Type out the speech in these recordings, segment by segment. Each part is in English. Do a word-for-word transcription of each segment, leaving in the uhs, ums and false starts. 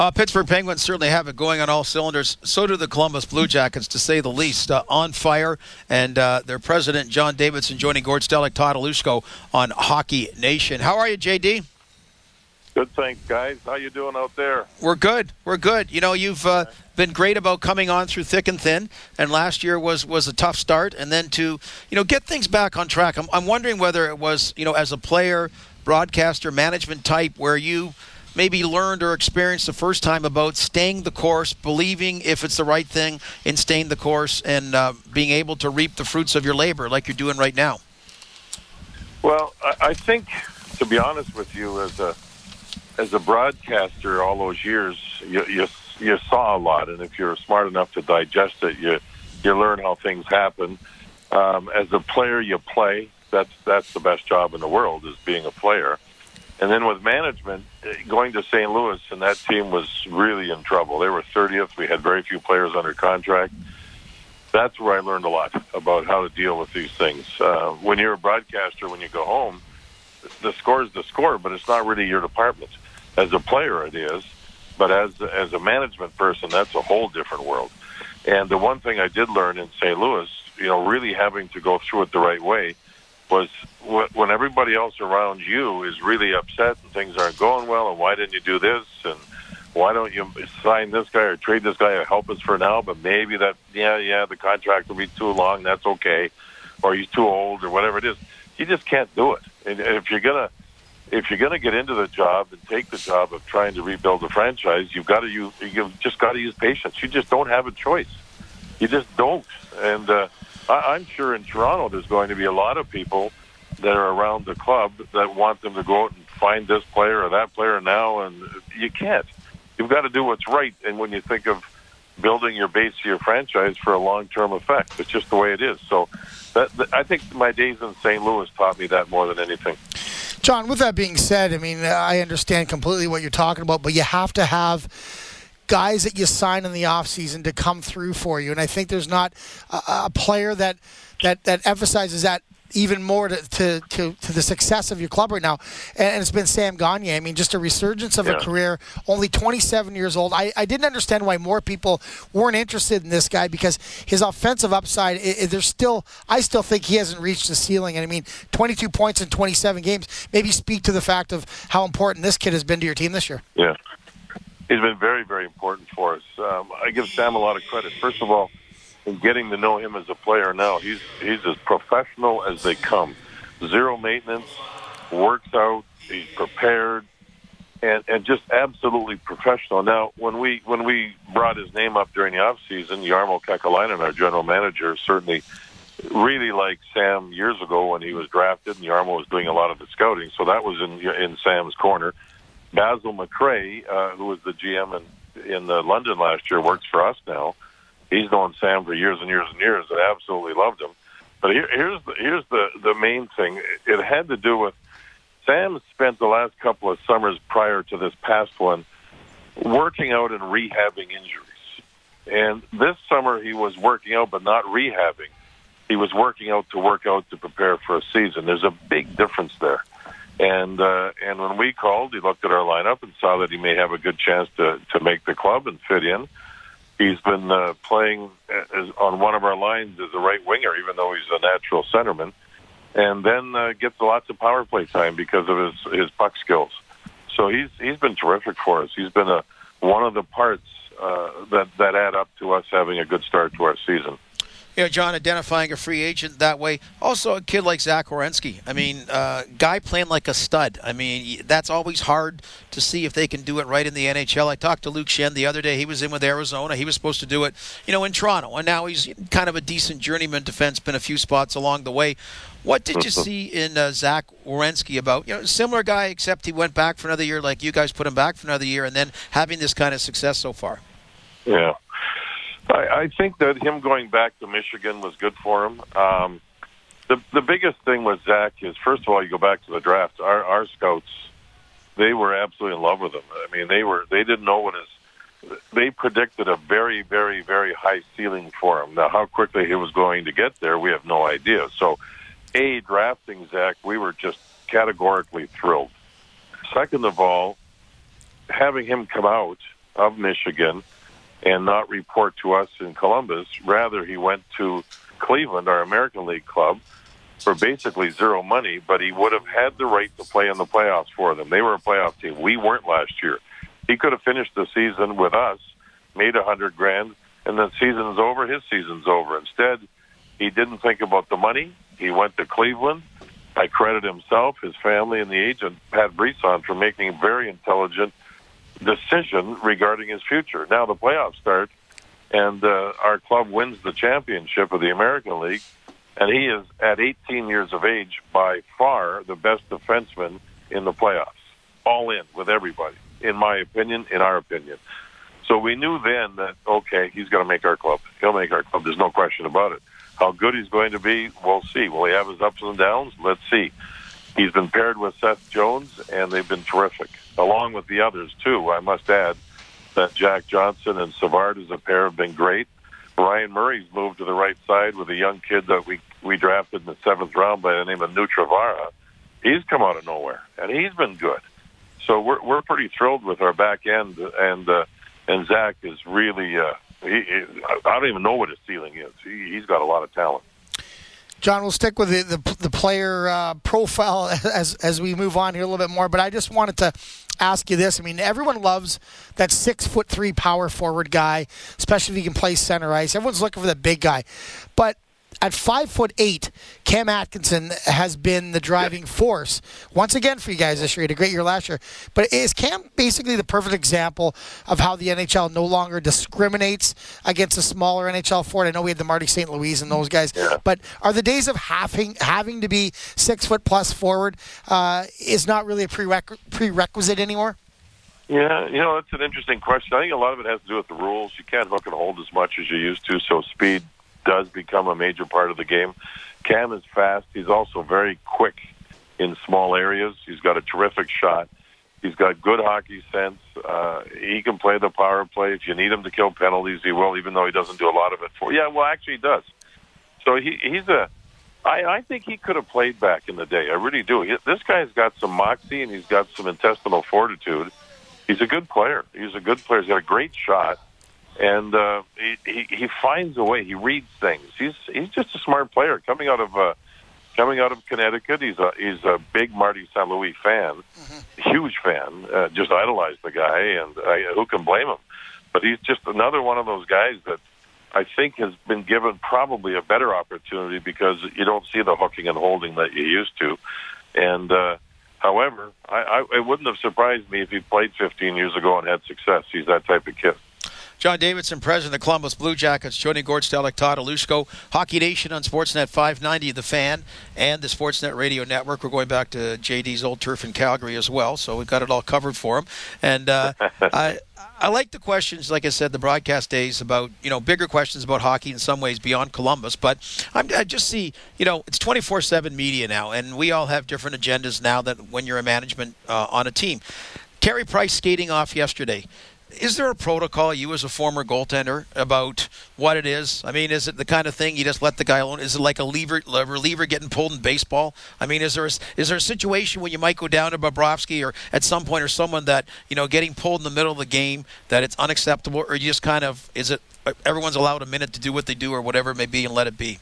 Uh, Pittsburgh Penguins certainly have it going on all cylinders. So do the Columbus Blue Jackets, to say the least, uh, on fire. And uh, their president, John Davidson, joining Gord Stellick, Todd Alushko on Hockey Nation. How are you, J D? Good, thanks, guys. How you doing out there? We're good. We're good. You know, you've uh, been great about coming on through thick and thin, and last year was, was a tough start. And then to, you know, get things back on track. I'm, I'm wondering whether it was, you know, as a player, broadcaster, management type, where you maybe learned or experienced the first time about staying the course, believing if it's the right thing in staying the course, and uh, being able to reap the fruits of your labor like you're doing right now? Well, I, I think, to be honest with you, as a as a broadcaster all those years, you, you you saw a lot, and if you're smart enough to digest it, you you learn how things happen. Um, as a player, you play. That's that's the best job in the world, is being a player. And then with management, going to Saint Louis, and that team was really in trouble. They were thirtieth. We had very few players under contract. That's where I learned a lot about how to deal with these things. Uh, when you're a broadcaster, when you go home, the score is the score, but it's not really your department. As a player, it is. But as as a management person, that's a whole different world. And the one thing I did learn in Saint Louis, you know, really having to go through it the right way, was when everybody else around you is really upset and things aren't going well, and why didn't you do this, and why don't you sign this guy or trade this guy or help us for now, but maybe that, yeah, yeah, the contract will be too long, that's okay, or he's too old, or whatever it is. You just can't do it. And if you're gonna, if you're gonna get into the job and take the job of trying to rebuild a franchise, you've got to use, you've just got to use patience. You just don't have a choice. You just don't. And uh, I, I'm sure in Toronto there's going to be a lot of people that are around the club that want them to go out and find this player or that player now, and you can't. You've got to do what's right. And when you think of building your base of your franchise for a long-term effect, it's just the way it is. So that, that, I think my days in Saint Louis taught me that more than anything. John, with that being said, I mean, I understand completely what you're talking about, but you have to have guys that you sign in the offseason to come through for you. And I think there's not a, a player that, that, that emphasizes that even more to, to, to, to the success of your club right now. And it's been Sam Gagner. I mean, just a resurgence of yeah. a career, only twenty-seven years old. I, I didn't understand why more people weren't interested in this guy, because his offensive upside, it, it, there's still, I still think he hasn't reached the ceiling. And I mean, twenty-two points in twenty-seven games, maybe speak to the fact of how important this kid has been to your team this year. Yeah. He's been very, very important for us. Um, I give Sam a lot of credit. First of all, in getting to know him as a player now, he's he's as professional as they come. Zero maintenance, works out, he's prepared, and, and just absolutely professional. Now, when we when we brought his name up during the offseason, Jarmo Kekalainen, our general manager, certainly really liked Sam years ago when he was drafted, and Jarmo was doing a lot of the scouting, so that was in in Sam's corner. Basil McRae, uh, who was the G M in, in uh, London last year, works for us now. He's known Sam for years and years and years and absolutely loved him. But here, here's the, here's the, the main thing. It had to do with Sam spent the last couple of summers prior to this past one working out and rehabbing injuries. And this summer he was working out but not rehabbing. He was working out to work out to prepare for a season. There's a big difference there. And uh, and when we called, he looked at our lineup and saw that he may have a good chance to, to make the club and fit in. He's been uh, playing as, on one of our lines as a right winger, even though he's a natural centerman, and then uh, gets lots of power play time because of his, his puck skills. So he's he's been terrific for us. He's been a, one of the parts uh, that, that add up to us having a good start to our season. You know, John, identifying a free agent that way. Also, a kid like Zach Werenski. I mean, uh, guy playing like a stud. I mean, that's always hard to see if they can do it right in the N H L. I talked to Luke Shen the other day. He was in with Arizona. He was supposed to do it, you know, in Toronto. And now he's kind of a decent journeyman defenseman a few spots along the way. What did you see in uh, Zach Werenski about, you know, similar guy, except he went back for another year like you guys put him back for another year, and then having this kind of success so far? Yeah. I, I think that him going back to Michigan was good for him. Um, the the biggest thing with Zach is, first of all, you go back to the draft. Our our scouts, they were absolutely in love with him. I mean, they were they didn't know what his. They predicted a very, very, very high ceiling for him. Now, how quickly he was going to get there, we have no idea. So, A, drafting Zach, we were just categorically thrilled. Second of all, having him come out of Michigan and not report to us in Columbus. Rather, he went to Cleveland, our American League club, for basically zero money, but he would have had the right to play in the playoffs for them. They were a playoff team. We weren't last year. He could have finished the season with us, made a hundred grand, and then season's over, his season's over. Instead, he didn't think about the money. He went to Cleveland. I credit himself, his family, and the agent, Pat Brisson, for making a very intelligent decision regarding his future. Now the playoffs start, and uh, our club wins the championship of the American League, and he is, at eighteen years of age, by far the best defenseman in the playoffs. All in, with everybody, in my opinion, in our opinion. So we knew then that, okay, he's going to make our club. He'll make our club. There's no question about it. How good he's going to be, we'll see. Will he have his ups and downs? Let's see. He's been paired with Seth Jones, and they've been terrific, along with the others, too. I must add that Jack Johnson and Savard as a pair have been great. Ryan Murray's moved to the right side with a young kid that we, we drafted in the seventh round by the name of Nutravara. He's come out of nowhere, and he's been good. So we're we're pretty thrilled with our back end, and uh, and Zach is really, uh, he, he, I don't even know what his ceiling is. He, he's got a lot of talent. John, we'll stick with the the, the player uh, profile as as we move on here a little bit more. But I just wanted to ask you this. I mean, everyone loves that six foot three power forward guy, especially if he can play center ice. Everyone's looking for that big guy, but at five foot eight, Cam Atkinson has been the driving force once again for you guys this year. He had a great year last year. But is Cam basically the perfect example of how the N H L no longer discriminates against a smaller N H L forward? I know we had the Marty Saint Louis and those guys, yeah. But are the days of having having to be six foot plus forward uh, is not really a prereq- prerequisite anymore? Yeah, you know, that's an interesting question. I think a lot of it has to do with the rules. You can't hook and hold as much as you used to, so speed does become a major part of the game. Cam is fast. He's also very quick in small areas. He's got a terrific shot. He's got good hockey sense. Uh, he can play the power play. If you need him to kill penalties, he will, even though he doesn't do a lot of it for. Yeah, well, actually, he does. So he, he's a. I, I think he could have played back in the day. I really do. He, this guy's got some moxie and he's got some intestinal fortitude. He's a good player. He's a good player. He's got a great shot. And uh, he, he he finds a way. He reads things. He's he's just a smart player. Coming out of uh, coming out of Connecticut, he's a he's a big Marty Saint Louis fan, mm-hmm. huge fan. Uh, just idolized the guy, and uh, who can blame him? But he's just another one of those guys that I think has been given probably a better opportunity because you don't see the hooking and holding that you used to. And uh, however, I, I it wouldn't have surprised me if he played fifteen years ago and had success. He's that type of kid. John Davidson, president of the Columbus Blue Jackets, Joni Gord, Stellick, Todd Alushko, Hockey Nation on Sportsnet five ninety, The Fan, and the Sportsnet Radio Network. We're going back to J D's old turf in Calgary as well, so we've got it all covered for him. And uh, I I like the questions, like I said, the broadcast days about, you know, bigger questions about hockey in some ways beyond Columbus. But I'm, I just see, you know, it's twenty-four seven media now, and we all have different agendas now that when you're a management uh, on a team. Carey Price skating off yesterday. Is there a protocol, you as a former goaltender, about what it is? I mean, is it the kind of thing you just let the guy alone? Is it like a reliever, a reliever getting pulled in baseball? I mean, is there a, is there a situation when you might go down to Bobrovsky or at some point or someone that, you know, getting pulled in the middle of the game that it's unacceptable? Or you just kind of, is it everyone's allowed a minute to do what they do or whatever it may be and let it be?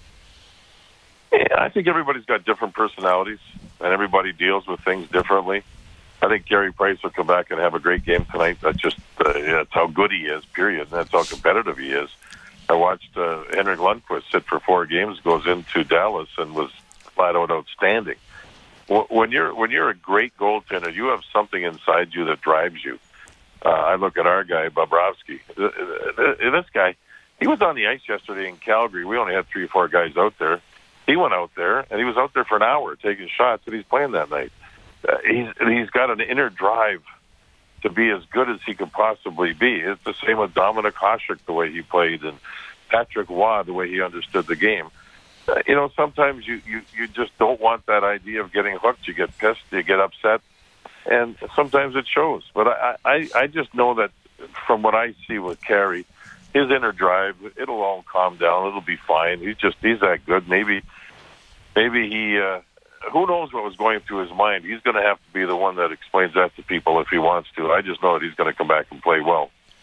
Yeah, I think everybody's got different personalities and everybody deals with things differently. I think Carey Price will come back and have a great game tonight. That's just uh, that's how good he is, period. And that's how competitive he is. I watched uh, Henrik Lundqvist sit for four games, goes into Dallas, and was flat out outstanding. When you're when you're a great goaltender, you have something inside you that drives you. Uh, I look at our guy, Bobrovsky. This guy, he was on the ice yesterday in Calgary. We only had three or four guys out there. He went out there, and he was out there for an hour taking shots, and he's playing that night. Uh, he's he's got an inner drive to be as good as he could possibly be. It's the same with Dominik Hasek, the way he played, and Patrick Waugh, the way he understood the game. Uh, you know, sometimes you, you, you just don't want that idea of getting hooked. You get pissed, you get upset, and sometimes it shows. But I, I, I just know that from what I see with Carey, his inner drive, it'll all calm down. It'll be fine. He's just, he's that good. Maybe, maybe he... Uh, who knows what was going through his mind? He's going to have to be the one that explains that to people if he wants to. I just know that he's going to come back and play well.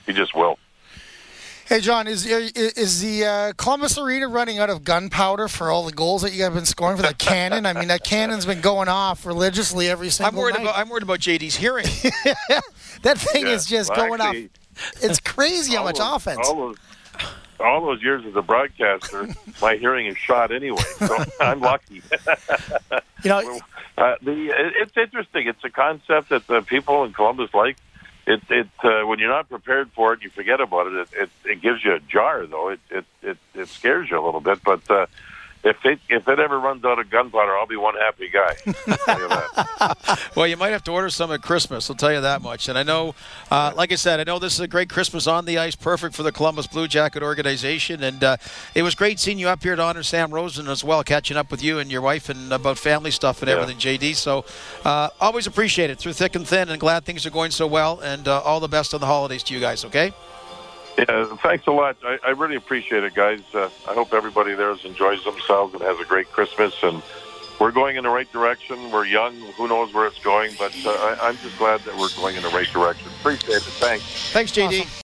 he just will. Hey, John, is is the uh, Columbus Arena running out of gunpowder for all the goals that you have been scoring for that cannon? I mean, that cannon's been going off religiously every single I'm worried night. about I'm worried about J D's hearing. That thing Yeah. is just Well, going actually, off. It's crazy how all much those, offense. All those, all those years as a broadcaster, my hearing is shot anyway, so I'm lucky. You know, uh, the it's interesting. It's a concept that the people in Columbus like. It it uh, when you're not prepared for it, you forget about it. It it, it gives you a jar, though. It it it, it scares you a little bit, but. Uh, If it if it ever runs out of gunpowder, I'll be one happy guy. I'll tell you that. Well, you might have to order some at Christmas. I'll tell you that much. And I know, uh, like I said, I know this is a great Christmas on the ice, perfect for the Columbus Blue Jacket organization. And uh, it was great seeing you up here to honor Sam Rosen as well, catching up with you and your wife and about family stuff and Yeah. everything, J D. So uh, always appreciate it through thick and thin, and glad things are going so well. And uh, all the best on the holidays to you guys. Okay. Yeah, thanks a lot. I, I really appreciate it, guys. Uh, I hope everybody there enjoys themselves and has a great Christmas. And we're going in the right direction. We're young. Who knows where it's going? But uh, I, I'm just glad that we're going in the right direction. Appreciate it. Thanks. Thanks, J D. Awesome.